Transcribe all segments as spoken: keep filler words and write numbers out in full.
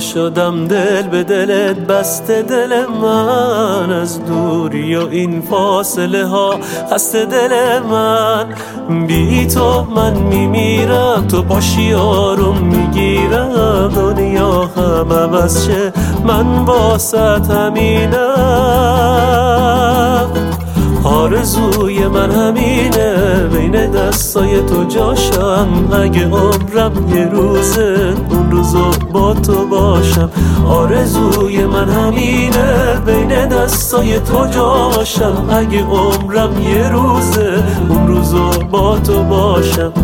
شدم دل به دلت بسته، دل من از دوری و این فاصله ها خسته دل من. بی تو من میمیرم، تو باشی آروم میگیرم، دنیا هم عوض شه من واسط همینم. آرزوی من همینه بین دستای تو جاشم، اگه عمرم یه روزه اون روزو با تو باشم. آرزوی من همینه بین دستای تو جاشم، اگه عمرم یه روزه اون روزو با تو باشم.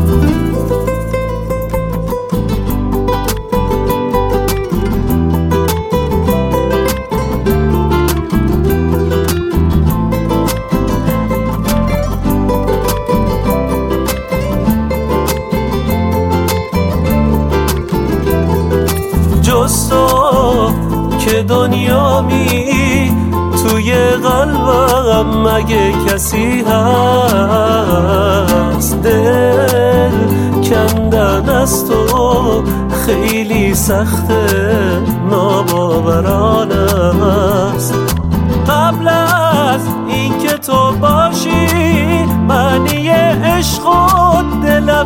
جز تو که دنیا می توی قلبم مگه کسی هست؟ دل کندن از تو خیلی سخته، ناباورانه است. قبل از اینکه تو باشی معنی عشق و دلم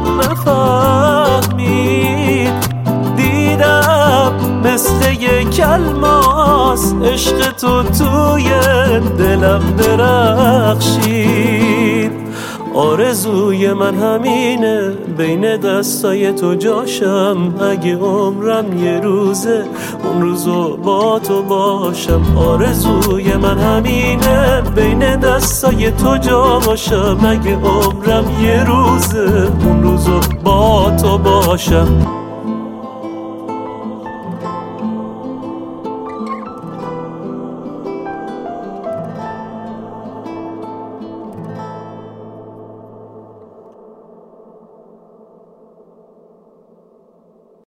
نفهمید. دیدم مثل یک الماس عشق تو توی دلم درخشید. آرزوی من همینه بین دستای تو جاشم، اگه عمرم یه روزه اون روزو با تو باشم. آرزوی من همینه بین دستای تو جاشم، اگه عمرم یه روزه اون روزو با تو باشم.